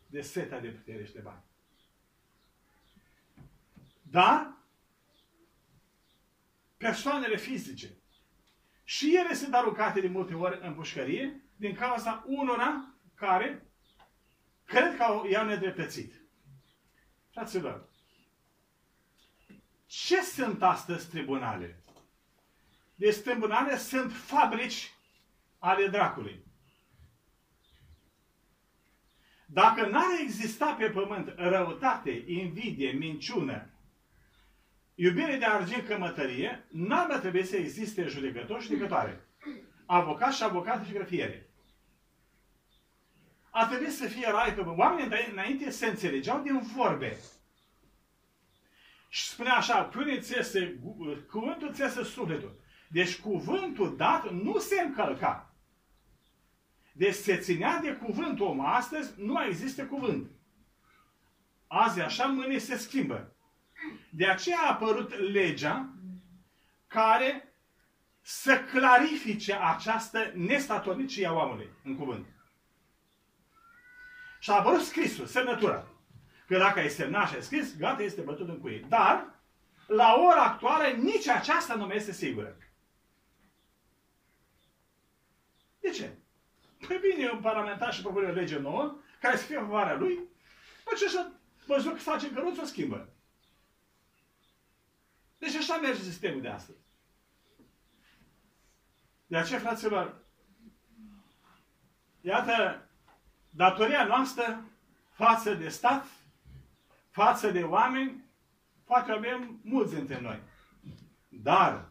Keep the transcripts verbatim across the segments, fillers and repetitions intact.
de seta de putere și de bani. Dar persoanele fizice și ele sunt aruncate de multe ori în pușcărie din cauza unora care cred că i-au nedreptățit. Fraților, ce sunt astăzi tribunale? Deci tribunale sunt fabrici ale dracului. Dacă n-ar exista pe pământ răutate, invidie, minciună, iubire de argint, cămătărie, n-ar trebui să existe judecători și judecătoare. Avocat și avocate și grefiere. Ar trebui să fie rai pe pământ. Oamenii înainte se înțelegeau din vorbe. Și spunea așa, pune ți este, cuvântul ți este sufletul. Deci cuvântul dat nu se încălca. Deci se ținea de cuvântul om. Astăzi nu mai există cuvânt. Azi așa, mâine se schimbă. De aceea a apărut legea care să clarifice această nestatornicie a omului în cuvânt. Și a apărut scrisul, semnătura. Că dacă ai semnat și ai scris, gata, este bătut în cuie. Dar, la ora actuală, nici aceasta nu mai este sigură. De ce? Păi vine un parlamentar și propune o lege nouă, care să fie în favoarea lui, păi ce să văzut că face căruț, o schimbă. Deci așa merge sistemul de astăzi. De aceea, fraților, iată, datoria noastră față de stat, față de oameni, poate avem mulți dintre noi. Dar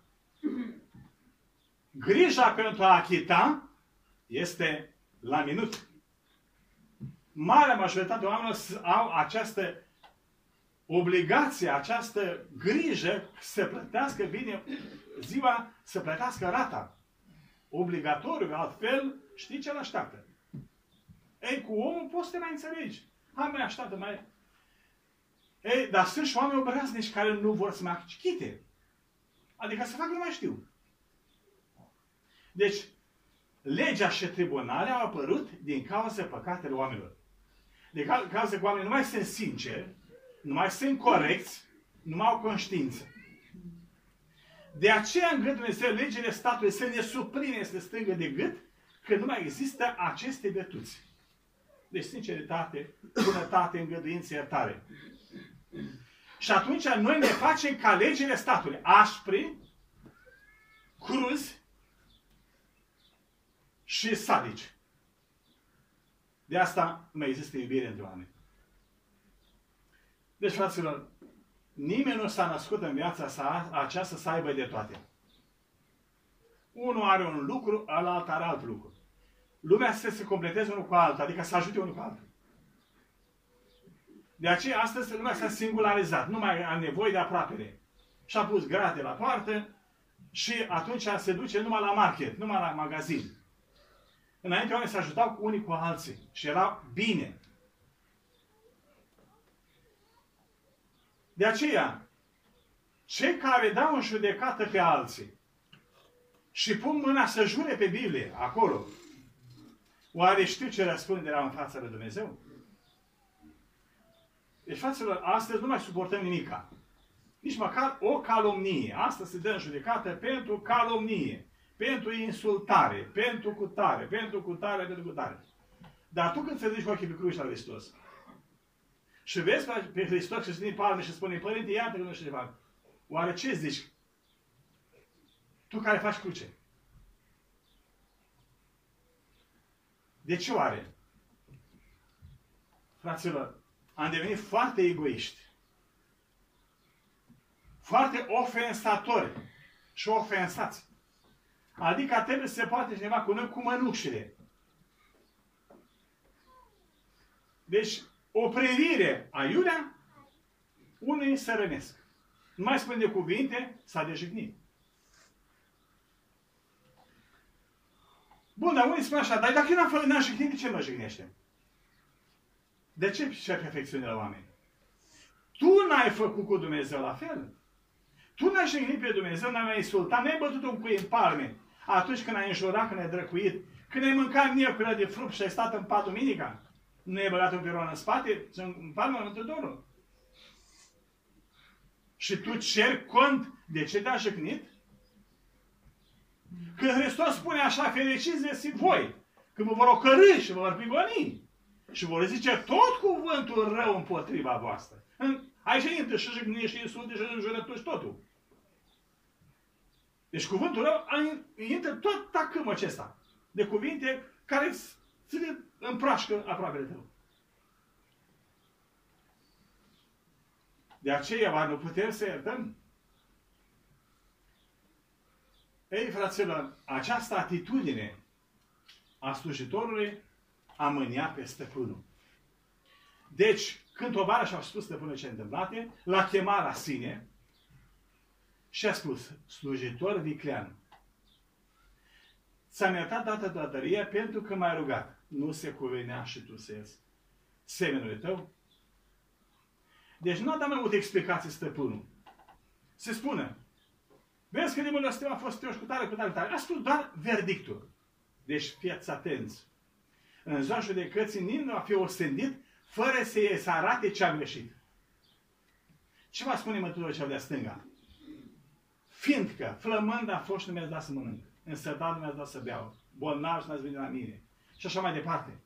grija pentru a achita este la minut. Marea majoritate de oameni au această obligație, această grijă să plătească, vine ziua să plătească rata. Obligatoriu, altfel știi ce l-așteaptă. Ei, cu omul poți să te mai înțelegi. Hai, mai așteaptă, mai... Ei, dar sunt și oameni obraznici care nu vor să mai achite. Adică să facă, nu mai știu. Deci, legea și tribunale au apărut din cauza păcatele oamenilor. Din cauza că oamenii nu mai sunt sinceri, nu mai sunt corecți, nu mai au conștiință. De aceea îngăduie Dumnezeu legile statului să ne suprime, să strângă de gât, că nu mai există aceste virtuți. Deci sinceritate, bunătate, îngăduință, iertare. Și atunci noi ne facem ca legile statului aspri, cruzi și sadici. De asta nu mai există iubire între oameni. Deci, fraților, nimeni nu s-a născut în viața sa aceasta să aibă de toate. Unul are un lucru, alt are alt lucru. Lumea să se completeze unul cu altul, adică să ajute unul cu altul. De aceea, astăzi, lumea s-a singularizat. Nu mai are nevoie de aproapele. Și-a pus grade la poartă și atunci se duce numai la market, numai la magazin. Înainte, oamenii se ajutau cu unii cu alții și era bine. De aceea, cei care dau în judecată pe alții și pun mâna să jure pe Biblie, acolo, oare știu ce răspunderea în fața lui Dumnezeu? Deci, fraților, astăzi nu mai suportăm nimica. Nici măcar o calomnie. Astăzi se dă în judecată pentru calomnie, pentru insultare, pentru cutare, pentru cutare, pentru cutare. Dar tu când te duci cu ochii pe cruci la Hristos și vezi pe Hristos și se ține palme și spune, Părinte, iată că nu știu ce fac. Oare ce zici? Tu care faci cruce. De ce oare? Fraților, am devenit foarte egoiști. Foarte ofensatori și ofensați. Adică trebuie să se poate cineva cu noi cu mănușile. Deci, o privire aiurea, unii se rănesc. Nu mai spune de cuvinte, s-a dejignit. Bun, dar unii spun așa, dar dacă eu n-am, n-am jignit, de ce mă jignește? De ce și perfecțiune la oameni? Tu n-ai făcut cu Dumnezeu la fel. Tu n-ai jignit pe Dumnezeu, n-ai mai insultat, n-ai bătut un cuie în palme. Atunci când ai înjurat, când ai drăcuit, când ai mâncat miercurea de fruct și ai stat în pat duminica. nu e băgat un piron în spate, ci în palma Mântuitorul. Și tu ceri cont de ce te-a jignit? Când Hristos spune așa, fericiți de voi, când vă vor ocărî și vă vor prigoni și vor zice tot cuvântul rău împotriva voastră. Aici intră și jignire și insulte și înjurături și totul. Deci cuvântul rău intră tot tacâmul acesta de cuvinte care ține împrașcă aproape de tău. De aceea, nu putem să iertăm? Ei, fraților, această atitudine a slujitorului a mânia pe stăpânul. Deci, când tovarășii au spus stăpânul ce întâmplate, l-a chemat la sine și a spus, slujitor viclean, ți-am iertat dată datorie pentru că m-ai rugat. Nu se cuvenea și tu să ies semenul tău? Deci nu a dat mai multe explicații stăpânul. Se spune, vezi că nimănul ăsta a fost teoși cu tare, cu tare, cu tare. A spus doar verdictul. Deci fiați atenți. În ziua judecății nimeni nu va fi ostendit fără să se arate ce a greșit. Ce va spune Mântuitorul cel de stânga? Fiindcă flămând a fost și nu mi-ați dat să mănânc. Însătat nu mi-ați dat să beau. Bolnav și n-ați venit la mine. Și așa mai departe.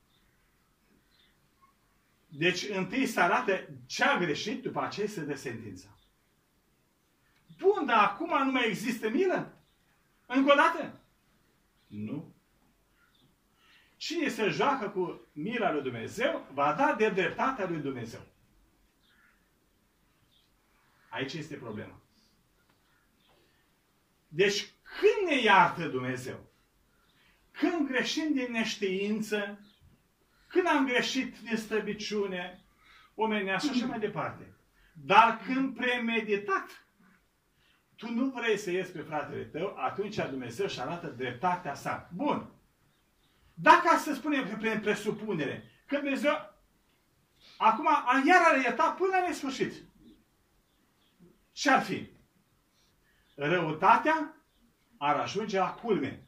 Deci întâi se arată ce a greșit, după aceea se dă sentința. Bun, dar acum nu mai există milă? Încă o dată? Nu. Cine se joacă cu mila lui Dumnezeu, va da de dreptatea lui Dumnezeu. Aici este problema. Deci, când ne iartă Dumnezeu? Când greșim din neștiință, când am greșit din slăbiciune, omenească și așa mai departe. Dar când premeditat, tu nu vrei să ies pe fratele tău, atunci Dumnezeu își arată dreptatea sa. Bun. Dacă să spunem prin presupunere, că Dumnezeu acum iar a iertat până la nesfârșit. Ce-ar fi? Răutatea ar ajunge la culme.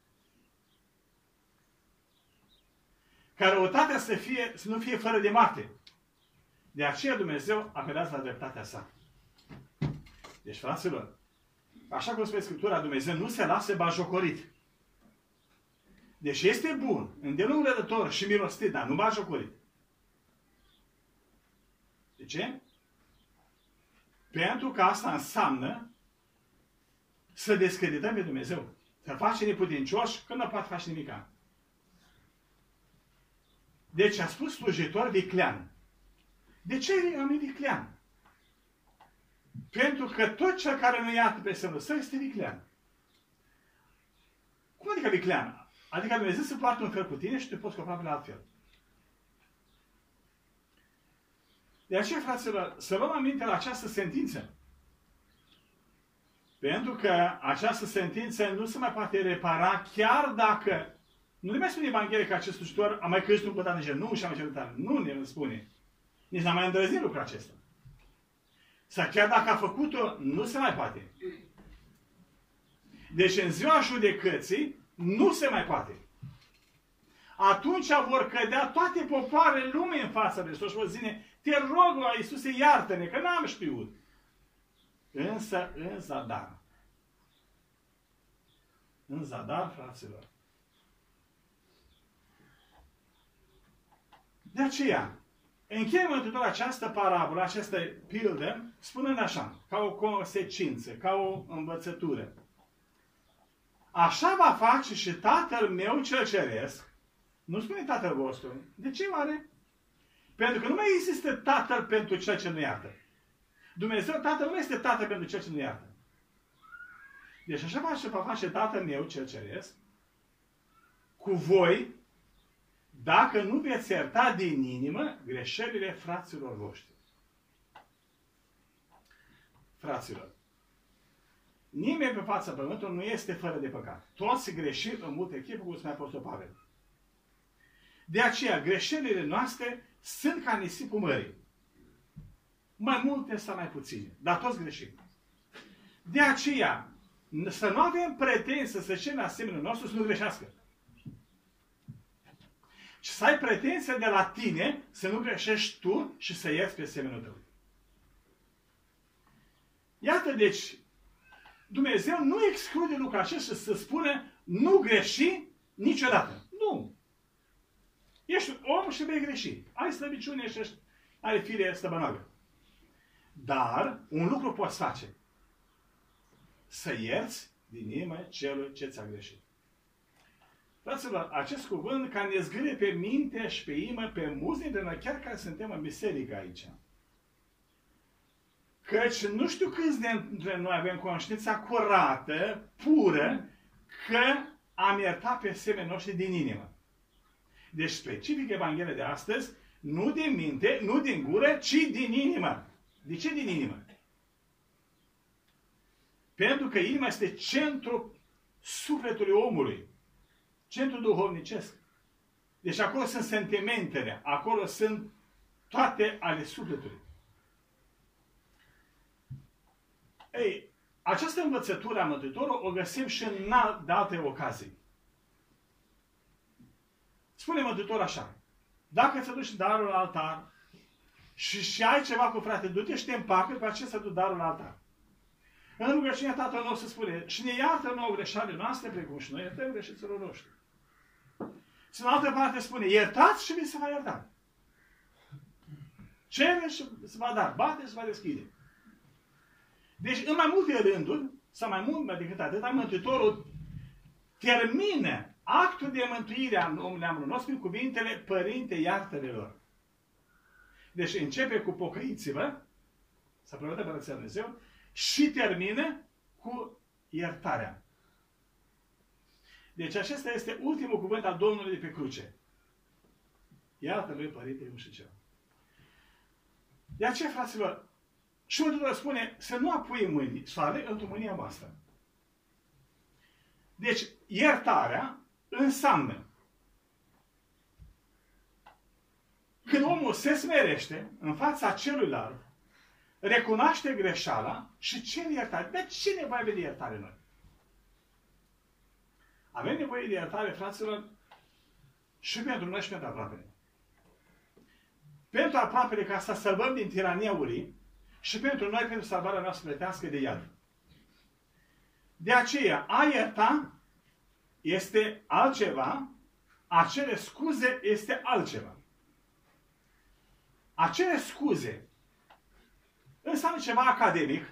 Ca răutatea să, fie, să nu fie fără de moarte. De aceea Dumnezeu apelează la dreptatea sa. Deci, fraților, așa cum spune Scriptura, Dumnezeu nu se lasă bajocorit. Deci este bun, îndelung rădător și milostiv, dar nu bajocorit. De ce? Pentru că asta înseamnă să descredităm pe Dumnezeu. Să-L face neputincioși când nu poate face nimica. Deci a spus slujitor viclean. De ce am viclean? Pentru că tot cel care nu iartă pe semnul său este viclean. Cum adică viclean? Adică Dumnezeu se poartă un fel cu tine și te poți compara pe la altfel. De aceea, fraților, să luăm aminte la această sentință. Pentru că această sentință nu se mai poate repara chiar dacă nu ne mai spune Evanghelia că acest slujitor a mai căzut un pătat în cer. Nu și-a mai cerut tare. Nu ne spune. Nici n-a mai îndrăznit lucrul acesta. Sau chiar dacă a făcut-o, nu se mai poate. Deci în ziua judecății nu se mai poate. Atunci vor cădea toate popoarele lumii în fața lui Hristos și vor zine, te rog, Iisuse, iartă-ne, că n-am știut. Însă, în zadar. În zadar, fraților. De aceea, încheiem Mântuitorul această parabolă, această pildă, spunând așa, ca o consecință, ca o învățătură. Așa va face și Tatăl meu cel ceresc. Nu spune Tatăl vostru. De ce oare? Pentru că nu mai există Tatăl pentru cel ce nu iartă. Dumnezeu, Tatăl, nu este Tatăl pentru cel ce nu iartă. Deci așa va face Tatăl meu cel ceresc cu voi, dacă nu veți ierta din inimă greșelile fraților voștri. Fraților, nimeni pe fața pământului nu este fără de păcat. Toți greșim în multe chipuri, cum spunea Apostol Pavel. De aceea, greșelile noastre sunt ca nisipul mării. Mai multe sau mai puține, dar toți greșim. De aceea, să nu avem pretenție să cerem asemenea nostru să nu greșească. ci să ai pretenția de la tine să nu greșești tu și să ierți pe semenul tău. Iată, deci, Dumnezeu nu exclude lucrul acesta să spune nu greși niciodată. Nu. Ești om și vei greși. Ai slăbiciune și ești, ai fire stăbănoagă. Dar un lucru poți face. Să ierți din inimă celui ce ți-a greșit. Fraților, acest cuvânt care ne zgârie pe minte și pe inimă, pe mulți dintre noi, chiar care suntem în biserică aici. Căci nu știu câți dintre noi avem conștiința curată, pură, că am iertat pe semenii noștri din inimă. Deci specific Evanghelia de astăzi, nu din minte, nu din gură, ci din inimă. De ce din inimă? Pentru că inima este centrul sufletului omului. Centrul duhovnicesc. Deci acolo sunt sentimentele, acolo sunt toate ale sufletului. Ei, această învățătură a Mântuitorului o găsim și în de alte ocazii. Spune Mântuitorul așa: dacă ți duci darul la altar și, și ai ceva cu frate, du-te și te împacă, după aceea să duci darul la altar. În rugăciunea Tatăl nostru spune: și ne iartă nouă greșalile noastre, precum și noi iertăm greșiților noștri. Și în altă parte spune: iertați și vi se va ierta. Cere și se va da, bate și se va deschide. Deci, în mai multe rânduri, sau mai mult decât atât, Mântuitorul termină actul de mântuire a neamului nostru prin cuvintele: Părinte, iartă-le lor. Deci începe cu pocăiți-vă, să prevădă Împărăția Lui Dumnezeu, și termină cu iertarea. Deci acesta este ultimul cuvânt al Domnului de pe cruce. Iartă-lui, Părinte, nu știu ce. De aceea, fraților, și Mântuitorul spune să nu apui mâini soare într-o mânia voastră. Deci, iertarea înseamnă când omul se smerește în fața celuilalt, recunoaște greșeala și cere iertare. De ce nevoie de iertare noi? Avem nevoie de iertare, fraților, și pentru noi și pentru aproapele. Pentru aproapele, ca să salvăm din tirania urii, și pentru noi, pentru salvarea noastră plătească de iad. De aceea, a ierta este altceva, a cere scuze este altceva. A cere scuze înseamnă ceva academic,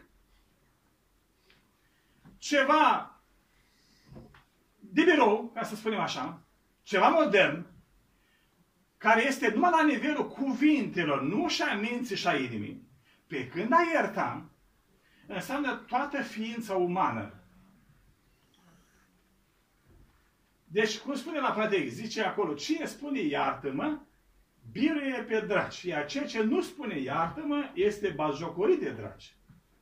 ceva de birou, ca să spunem așa, ceva modern, care este numai la nivelul cuvintelor, nu și a minții și a inimii. Pe când a ierta, înseamnă toată ființa umană. Deci, cum spune la Pradei, zice acolo: cine spune iartă-mă, biruie pe draci. Iar ceea ce nu spune iartă-mă, este batjocorit de draci.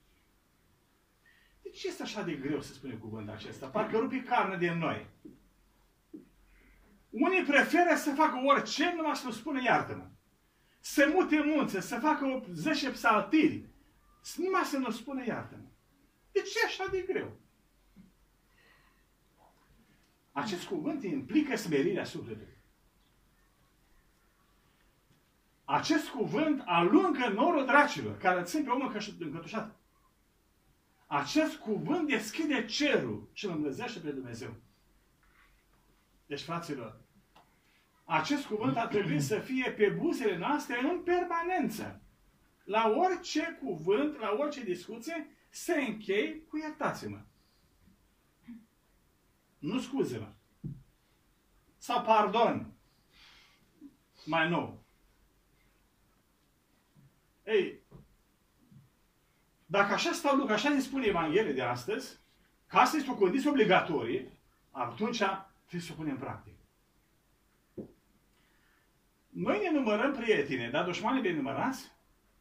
De ce este așa de greu să spune cuvântul acesta? Parcă rupi carne din noi. Unii preferă să facă orice, numai să nu spune iartă-mă. Să mute munțe, să facă o zece psaltiri, numai să nu spune iartă-mă. De ce așa de greu? Acest cuvânt implică smerirea sufletului. Acest cuvânt alungă norul dracilor, care îl țin pe omul încătușat. Acest cuvânt deschide cerul și îl îmblăzește pe Dumnezeu. Deci, fraților, acest cuvânt ar trebui să fie pe buzele noastre în permanență. La orice cuvânt, la orice discuție, se încheie cu iertați-mă. Nu scuze-mă. Sau pardon. Mai nou. Ei, dacă așa stau lucrurile, așa ne spune Evanghelia de astăzi, că asta este o condiție obligatorie, atunci trebuie să o punem în practică. Noi ne numărăm prieteni, dar dușmanii bine numărați?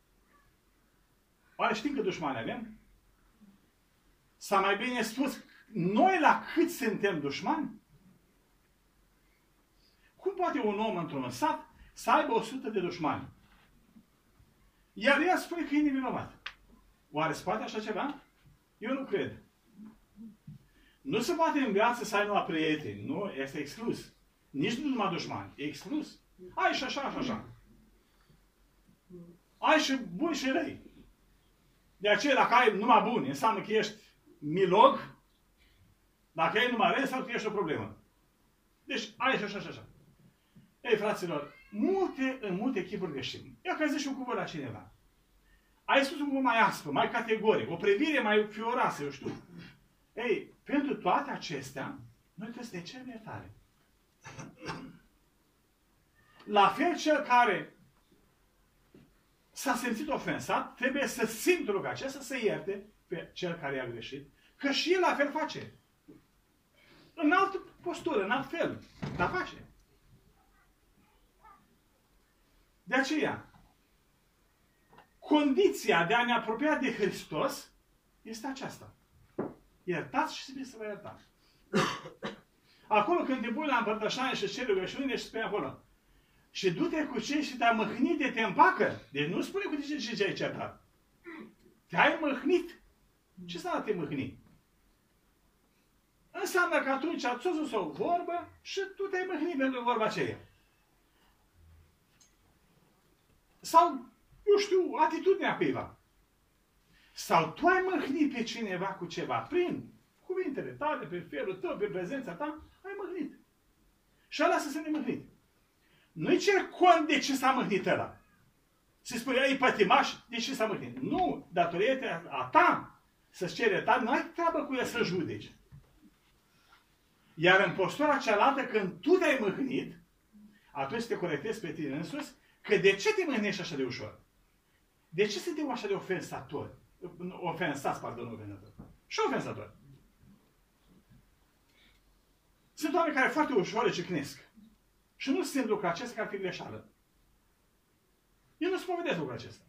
Oare știm că dușmani avem? Sau mai bine spus, noi la cât suntem dușmani? Cum poate un om într-un sat să aibă o sută de dușmani? Iar ea spune că e nevinovat. Oare se poate așa ceva? Eu nu cred. Nu se poate în viață să ai numai prieteni. Nu, este exclus. Nici nu numai dușmani. E exclus. Ai și așa, și așa. Ai și buni și răi. De aceea, dacă ai numai buni, înseamnă că ești milog. Dacă ai numai răi, înseamnă că ești o problemă. Deci, ai și așa, și așa. Ei, fraților, multe, în multe chipuri greșim. Eu că zic și un cuvânt la cineva. Ai spus un cuvânt mai aspru, mai categoric, o privire mai fioroasă, eu știu. Ei, pentru toate acestea, noi trebuie să ne cerem iertare. La fel, cel care s-a simțit ofensat, trebuie să simtă lucrul acesta, să ierte pe cel care i-a greșit, că și el la fel face. În altă postură, în alt fel, dar face. De aceea, condiția de a ne apropia de Hristos este aceasta. Iertați și trebuie să vă iertați. Acolo când te pui la împărtășanie și ceri rugăciune și spune acolo. Și du-te cu cei și te-a măhnit de te împacă. Deci nu spune cu tine ce ai certat. Te-ai măhnit. Ce înseamnă te măhni? Înseamnă că atunci ați spus o vorbă și tu te-ai măhnit pentru vorba aceea. Sau, eu știu, atitudinea cuiva. Sau tu ai măhnit pe cineva cu ceva, prin cuvintele tale, pe felul tău, pe prezența ta, ai măhnit. Și ăla să se nemăhnit. Nu-i cer cont de ce s-a măhnit ăla. Se spune, e pătimaș, de ce s-a măhnit? Nu, datorită a ta să-ți cere ta, nu ai treabă cu el să judeci. Iar în postura cealaltă, când tu te-ai măhnit, atunci te corectezi pe tine însuți, că de ce te mâhnești așa de ușor? De ce suntem așa de ofensatori? Ofensați, pardon, ofensatori. Și ofensatori. Sunt oameni care foarte ușor le cicnesc. Și nu simt lucrul acesta că ar fi greșeală. Eu nu spovedesc lucrul acesta.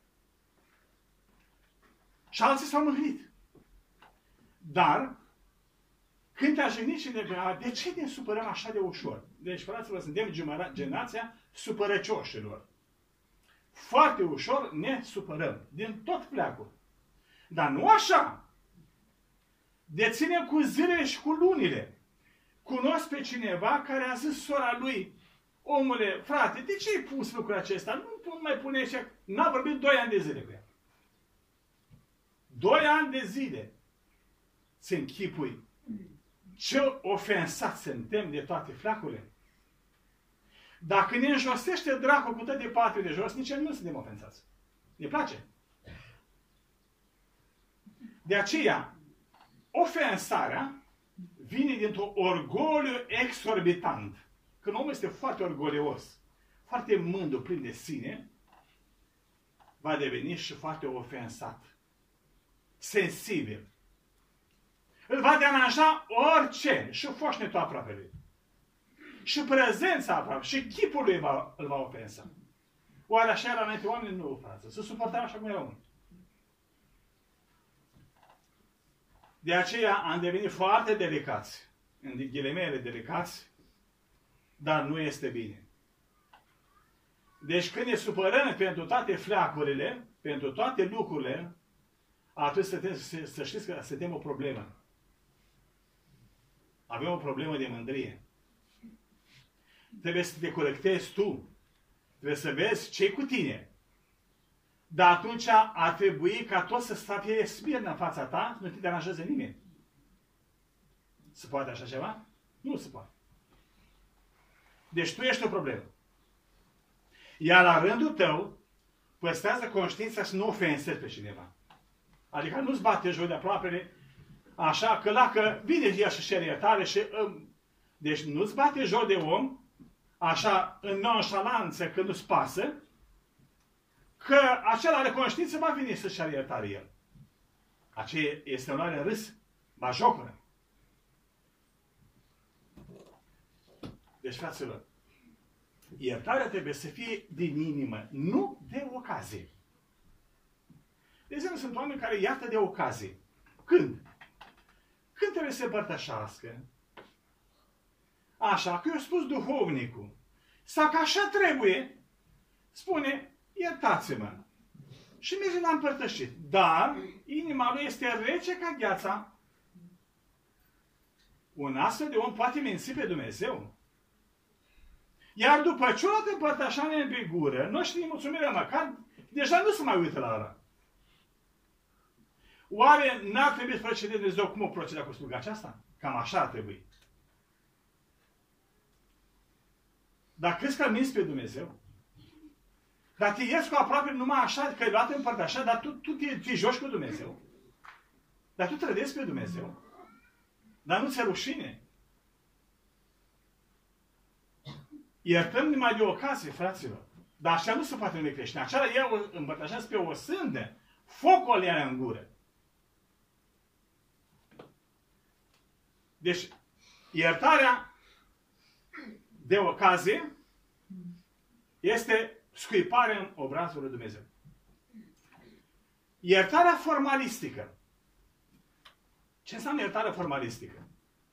Și alții s-au mâhnit. Dar, când te-a jignit cineva, de ce ne supărăm așa de ușor? Deci, fraților, suntem generația supărăcioșilor. Foarte ușor ne supărăm. Din tot pleacul. Dar nu așa. Deținem cu zilele și cu lunile. Cunosc pe cineva care a zis sora lui, omule, frate, de ce ai pus lucrul acesta? Nu mai pune așa. N-a vorbit doi ani de zile cu ea. Doi ani de zile. Se închipui. Ce ofensat suntem de toate flacurile. Dacă ne înjosește dracul cu toate patele de jos, nici el nu suntem ofensați. Ne place. De aceea, ofensarea vine dintr-un orgoliu exorbitant. Când omul este foarte orgolios, foarte mândru, plin de sine, va deveni și foarte ofensat. Sensibil. Îl va deranja orice. Și foșnetul aproape lui. Și prezența aproape. Și chipul lui va, îl va ofensa. Oare așa era înainte oamenii? Nu, frate. Se suportau așa cum erau. De aceea am devenit foarte delicați. În ghilimele delicați. Dar nu este bine. Deci când ne supărăm pentru toate fleacurile, pentru toate lucrurile, atunci să, să, să știți că suntem o problemă. Avem o problemă de mândrie. Trebuie să te corectezi tu. Trebuie să vezi ce-i cu tine. Dar atunci ar trebui ca tot să fie smirnă în fața ta, nu te deranjeze nimeni. Se poate așa ceva? Nu se poate. Deci tu ești o problemă. Iar la rândul tău, păstrează conștiința să nu ofensezi pe cineva. Adică nu-ți bate joc de aproapele, așa că la că vine el și cere iertare și... Um, deci nu-ți bate joc de om, așa, în nonșalanță, că nu-ți pasă, că acela are conștiință va veni să-și ceară iertare el. Aceea este o luare în râs, bajocură. Deci, fraților, iertarea trebuie să fie din inimă, nu de ocazie. De exemplu, sunt oameni care iartă de ocazie. Când? Când trebuie să se împărtășească? Așa, că eu spus duhovnicul. Sau că așa trebuie, spune, iertați-mă. Și merge la împărtășit. Dar inima lui este rece ca gheața. Un astfel de om poate minți pe Dumnezeu. Iar după ce o luat împărtășania pe gură, nu știm mulțumirea măcar, deja nu se mai uită la ăla. Oare n-ar trebui să face de Dumnezeu cum o proceda cu sluga aceasta? Cam așa ar trebui. Dar crezi că îl minți pe Dumnezeu? Dar te ierți cu aproape numai așa, că ai luat împărtășania, dar tu, tu te, te joci cu Dumnezeu. Dar tu trădezi pe Dumnezeu. Dar nu ți-e rușine. Iertăm numai de ocazie, fraților. Dar așa nu se poate nume creștin. Aceea eu împărtășesc pe o sândă, focul ea în gură. Deci, iertarea de ocazie este scuiparea în obrazul lui Dumnezeu. Iertarea formalistică. Ce înseamnă iertarea formalistică?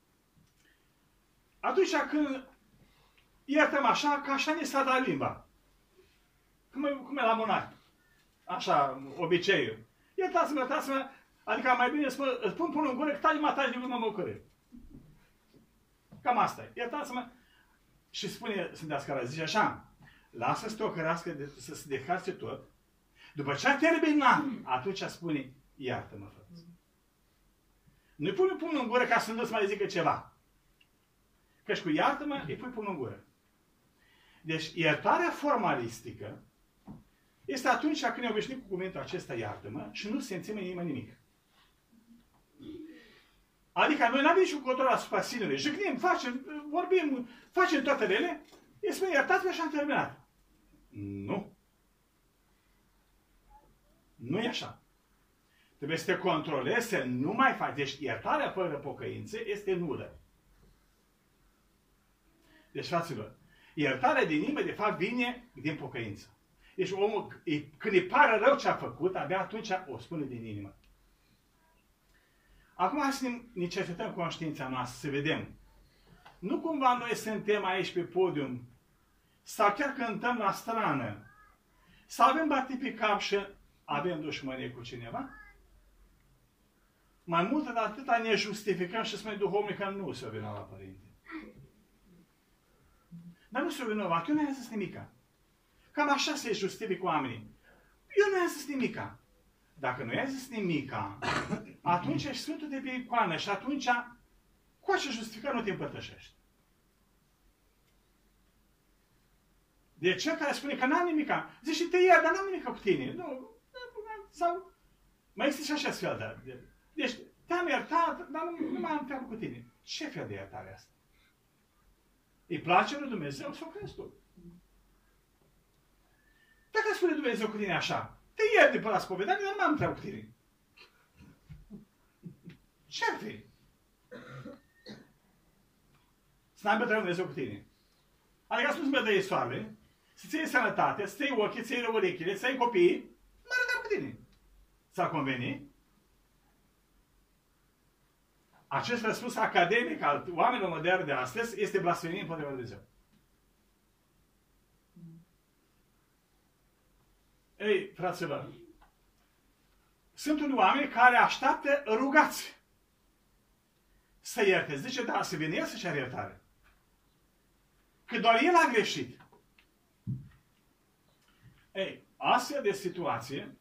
Atunci când iertăm așa, că așa ne s-a dat limba. Cum e, cum e la monac. Așa, obiceiul. Iertați-mă, iertați-mă, adică mai bine spun, îți pun până în gură, că tali mă taci de mă mă ocără. Cam asta e. Iertați-mă. Și spune Sfânta Scara, zice așa, lasă să te ocărească, de, să se deharce tot. După ce a terminat, atunci spune, iartă-mă, frate. Nu-i pune pumnul în gură ca să nu-ți mai zică ceva. Căci cu iartă-mă, îi pui pumnul în gură. Deci, iertarea formalistică este atunci când ne obișnuim cu cuvântul acesta, iartă-mă, și nu simțim în inimă nimic. Adică noi n-avem niciun control asupra sinelui. Jignim, facem, vorbim, facem toate rele, îi spune, iertați-mă și am terminat. Nu. Nu e așa. Trebuie să te controlezi, să nu mai faci. Deci iertarea fără pocăință este nulă. Deci, fraților, iertarea din inimă, de fapt, vine din pocăință. Deci, omul, când îi pare rău ce a făcut, abia atunci o spune din inimă. Acum, hai să ne cercetăm conștiința noastră, să vedem. Nu cumva noi suntem aici pe podium, sau chiar cântăm la strană, sau avem bati pe cap și avem dușmănie cu cineva? Mai mult de atâta ne justificăm și spunem duhovnic că nu se vinovat, Părinte. Dar nu se vinovat, eu nu i-am zis nimica. Cam așa se justific oamenii. Eu nu i-am zis nimica. Dacă nu i-ai zis nimica, atunci ești Sfântul de pe icoană și atunci cu acea justificare nu te împărtășești. De cel care spune că n-am nimica, zice și te iert, dar n-am nimica cu tine. Nu, sau mai există și așa fel de... Deci, te-am iertat, dar nu, nu mai am treabă cu tine. Ce fel de iertare asta? Îi place lui Dumnezeu sau crezi tu? Dacă spune Dumnezeu cu tine așa, te ierte pe la spovedanie, dar nu mai am treabă cu tine. Ce-ar fi? Să n-ai treabă Dumnezeu cu tine. Adică să nu-ți mă dă soarele, să-ți iei sănătate, să-ți iei ochii, să-ți iei urechile, să-ți iei copiii, nu mai are cu tine. S-a convenit? Acest răspuns academic al oamenilor moderni de astăzi este blasfemie împotriva lui Dumnezeu. Ei, fraților, sunt unii oameni care așteaptă rugați să ierte. Zice, da, să vină el să ceară iertare. Că doar el a greșit. Ei, astfel de situație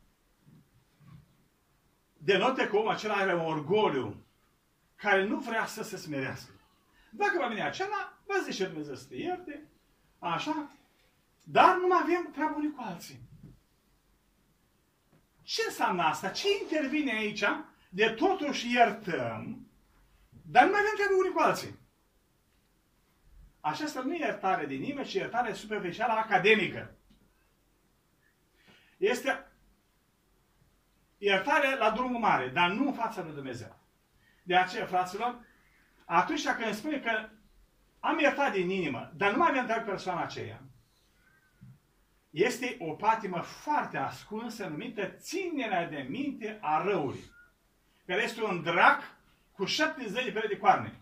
denotă că omul acela are un orgoliu care nu vrea să se smerească. Dacă va veni acela, va zice Dumnezeu să te ierte, așa, dar nu mai avem treabă unii cu alții. Ce înseamnă asta? Ce intervine aici? De totuși iertăm, dar nu mai avem treabă unii cu alții. Aceasta nu e iertare din inimă, ci iertare superficială academică. Este iertare la drumul mare, dar nu în fața lui Dumnezeu. De aceea, fraților, atunci când îmi spune că am iertat din inimă, dar nu mai avem treabă cu persoana aceea, este o patimă foarte ascunsă numită ținerea de minte a răului, care este un drac cu șaptezeci de pere de coarne.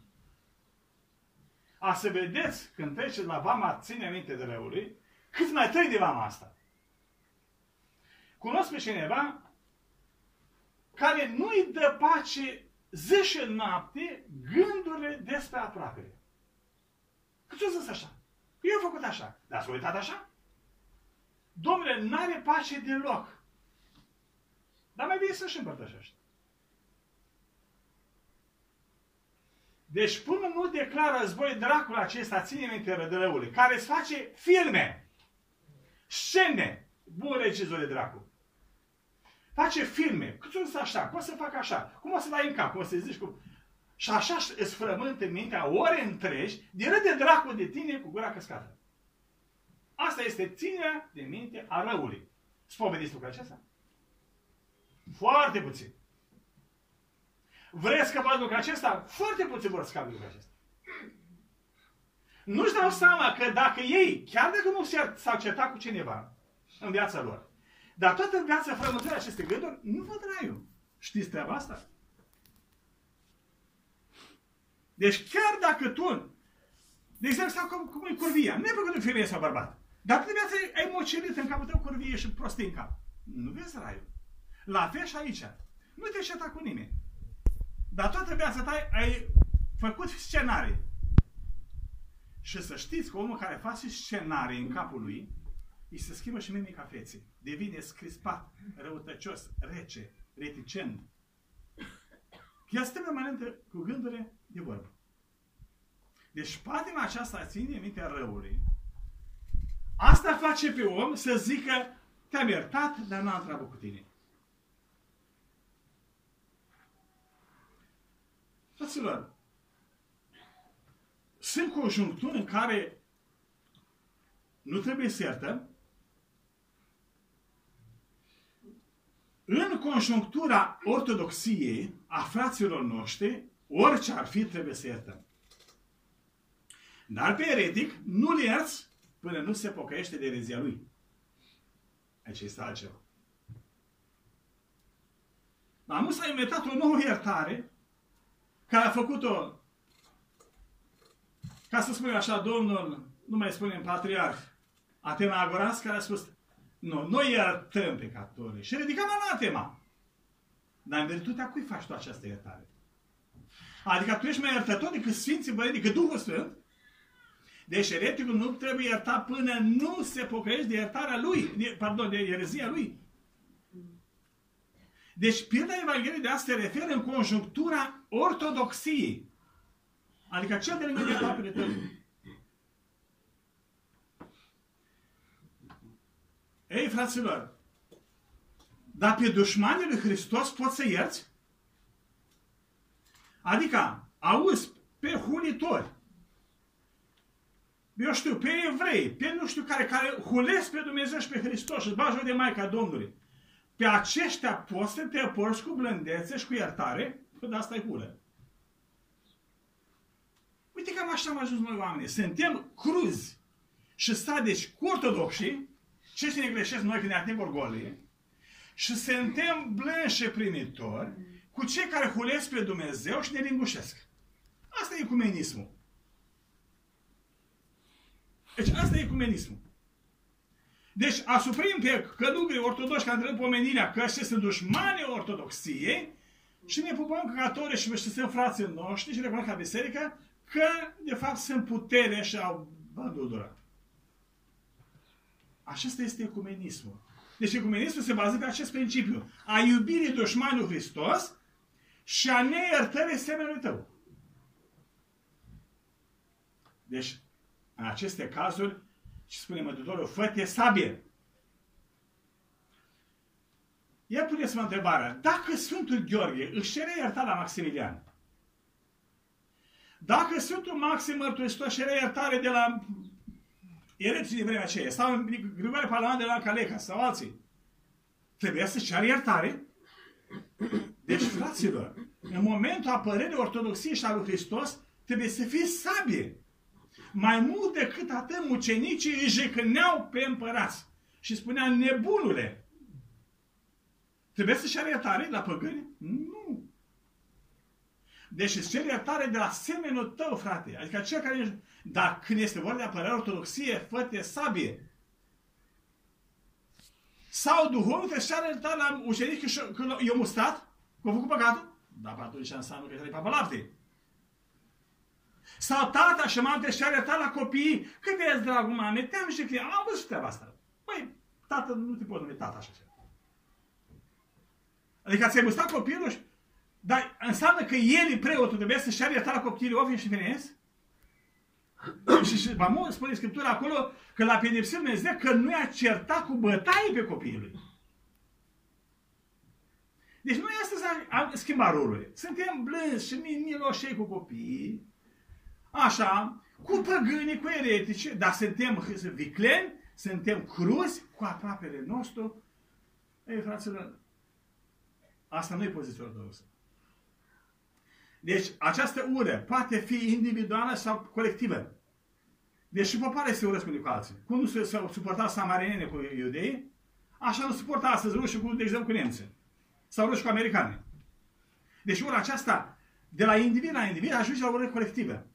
A să vedeți când treceți la vama ținerea minte de răului, cât mai trăi de vama asta. Cunosc pe cineva care nu-i dă pace zi și noapte gândurile despre aproapele. Că ce-o zis așa? Eu am făcut așa. Dar s-a uitat așa? Domnule, n-are pace deloc. Dar mai bine să-și împărtășește. Deci până nu declară război dracul acesta, ține minte rădălăului, care îți face filme, scene, bun regizor de dracu. Face filme, cât sunt așa, cum o să fac așa, cum o să dai în cap, cum o să zici cum... Și așa îți frământ în mintea ore întregi, de râde dracu de tine cu gura căscată. Asta este ținerea de minte a răului. Spovediți lucrul acesta? Foarte puțin. Vreți scăpați lucrul acesta? Foarte puțin vor scăpa lucrul acesta. Nu-și dau seama că dacă ei, chiar dacă nu s-au certat cu cineva în viața lor, dar toată viața frământând aceste gânduri, nu văd raiul. Știți treaba asta? Deci chiar dacă tu, de exemplu, sau cum, cum e curvia, nu e făcut de femeie sau bărbat, dar toată viața ai mocerit în capul tău curvie și prostii în cap. Nu vezi raiul. La fel și aici. Nu te certa cu nimeni. Dar toată viața ta ai făcut scenarii. Și să știți că omul care face scenarii în capul lui, îi se schimbă și mimica feței. Devine scrispat, răutăcios, rece, reticent. El stă permanent cu gândurile de vorbă. Deci patima aceasta ține mintea răului. Asta face pe om să zică, te-am iertat, dar n-am treabă cu tine. Fraților, sunt conjuncturi în care nu trebuie să iertăm. În conjunctura ortodoxiei a fraților noștri, orice ar fi, trebuie să iertăm. Dar pe eretic nu-l ierți până nu se pocăiește de erezia lui. Aici este altceva. Am s-a inventat o nouă iertare care a făcut-o, ca să spunem așa, domnul, nu mai spunem patriarh, Atenagoras, care a spus, nu, noi iertăm pe catolici și ridicăm anatema. Dar în virtutea cui faci tu această iertare? Adică tu ești mai iertător decât Sfinții Părinți, decât Duhul Sfânt. Deci ereticul nu trebuie iertat până nu se pocăiește de iertarea lui, de, pardon, de erezia lui. Deci pilda Evangheliei de asta se referă în conjunctura ortodoxiei. Adică cel de lângă de apele tău. Ei, fraților, dar pe dușmanii lui Hristos poți să ierți? Adică, auzi, pe hulitori, eu știu, pe evrei, pe nu știu care, care hulesc pe Dumnezeu și pe Hristos și bagi de Maica Domnului. Pe aceștia poți să te porți cu blândețe și cu iertare, că de asta e hulă. Uite cam așa am ajuns noi oamenii. Suntem cruzi și sadeci cu ortodoxii, ce să ne greșesc noi când ne ating orgolii, și suntem blânși și primitori cu cei care hulesc pe Dumnezeu și ne lingușesc. Asta e ecumenismul. Deci asta e ecumenismul. Deci asuprim pe călugării ortodoxi care întreb pomenirea că ăștia sunt dușmanii ortodoxiei și ne pupăm cu catolici și și sunt frații noștri și recunosc ca biserică că de fapt sunt putere și au bădurat. Acesta este ecumenismul. Deci ecumenismul se bazează pe acest principiu. A iubirii dușmanului Hristos și a neiertării semenului tău. Deci, în aceste cazuri, și spune Mântuitorul, fă-te sabie. Ia puneți-mă întrebarea, dacă Sfântul Gheorghe își cerea iertare la Maximilian, dacă Sfântul Maxim Mărturisitor cerea iertare de la ereții de vremea aceea, sau Grigorie Palaman de la Caleca, sau alții, trebuie să-și ceară iertare? Deci, fraților, în momentul apărării ortodoxiei și a lui Hristos, trebuie să fie sabie. Mai mult decât atât, mucenicii îi jecâneau pe împărați și spunea, nebunule, trebuie să-și ceară iertare la păgâni? Nu. Deci îți ceri iertare de la semenul tău, frate. Adică cel care ești... Dar când este vorba de apărare ortodoxie, fă-te sabie. Sau duhovul te ceară iertare la ucenici când i-au mustat, că au făcut păcatul? Dar atunci înseamnă că trebuie papă lapte. Sau tata și mama și-a iertat la copii. Că vezi, dragul mame, te-am jeclit. Am văzut treaba asta. Băi, tată, nu te poți numi tata așa. Adică ți-ai gustat copilul, dar înseamnă că el, preotul, trebuie să-și ia iertat la copiii ofini și fineți? Și, și ba mult spune Scriptura acolo că l-a pedepsit Dumnezeu că nu i-a certat cu bătaie pe copiii lui. Deci noi astăzi am schimbat rolurile. Suntem blânzi și miloșei cu copiii, așa, cu păgânii, cu eretici, dar suntem vicleni, suntem cruzi cu aproapele nostru. Ei, fraților, asta nu e poziția ortodoxă. Deci, această ură poate fi individuală sau colectivă. Deci și popoarele se urăsc unii cu alții. Cum nu se suporta samarinene cu iudei, așa nu suporta astăzi rușii cu, de exemplu, cu nemții. Sau rușii cu americani. Deci ura aceasta, de la individ la individ, ajunge la ură colectivă.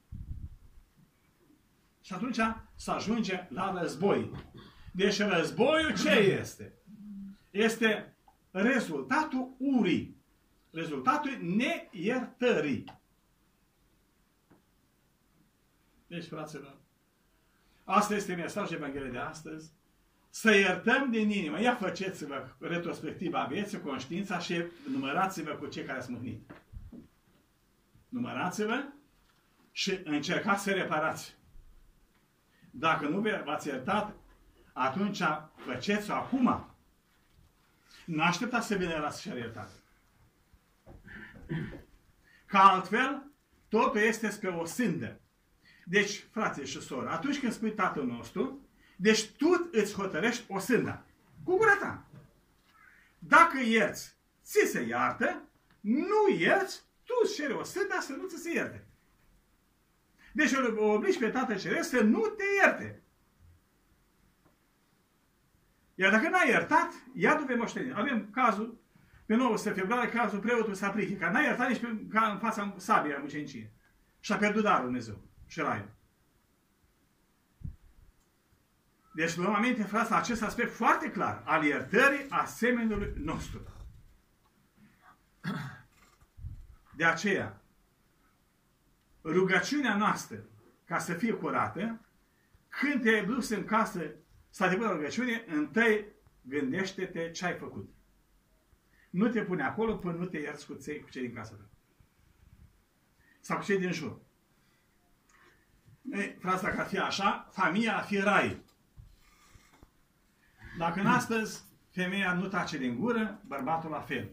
Și atunci se ajunge la război. Deci războiul ce este? Este rezultatul urii. Rezultatul neiertării. Deci, fraților, asta este mesajul Evangheliei de astăzi. Să iertăm din inimă. Ia faceți-vă retrospectiva vieții, conștiința și numărați-vă cu cei care ați mâhnit. Numărați-vă și încercați să reparați. Dacă nu v-ați iertat, atunci faceți-o acum. Nu așteptați să vină la să-și iertat. Că altfel, totul este spre o sândă. Deci, frate și soră, atunci când spui Tatăl nostru, deci tu îți hotărăști o sândă. Cu gura ta. Dacă ierți, ți se iartă, nu ierți, tu îți ceri o sândă să nu ți se ierte. Deci îl obligi pe Tatăl Ceresc să nu te ierte. Iar dacă n-ai iertat, iadul pe moștenire. Avem cazul, pe nouăsprezece februarie, cazul preotului Saprichi, care n-a iertat nici pe, ca în fața sabiei la mucenicie. Și a pierdut darul Dumnezeu și raiul. Deci luăm aminte, frați, la acest aspect foarte clar al iertării asemenului nostru. De aceea, rugăciunea noastră, ca să fie curată, când te-ai dus în casă să te pui la rugăciune, întâi gândește-te ce ai făcut. Nu te pune acolo până nu te ierți cu cei, cu cei din casa ta. Sau cu cei din jur. Ei, frați, dacă ar fi așa, familia ar fi rai. Dacă în astăzi femeia nu tace din gură, bărbatul la fel.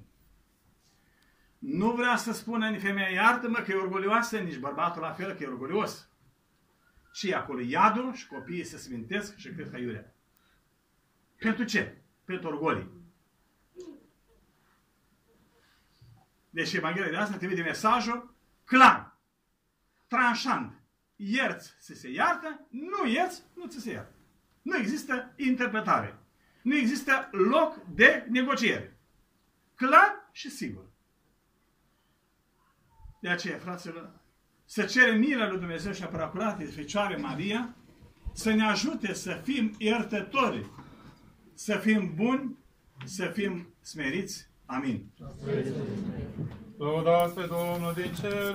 Nu vrea să spună nici femeia, iartă-mă că e orgolioasă, nici bărbatul la fel că e orgolios. Și acolo iadul și copiii se sfintesc și cred că iurea. Pentru ce? Pentru orgolii. Deci Evanghelia de asta te vede mesajul clar, tranșant. Ierți să se iartă, nu ierți, nu ți se iartă. Nu există interpretare. Nu există loc de negociere. Clar și sigur. De aceea, fraților, să cerem mila lui Dumnezeu și a Preacuratei Fecioare Maria să ne ajute să fim iertători, să fim buni, să fim smeriți. Amin. Lăudați pe Domnul din cer.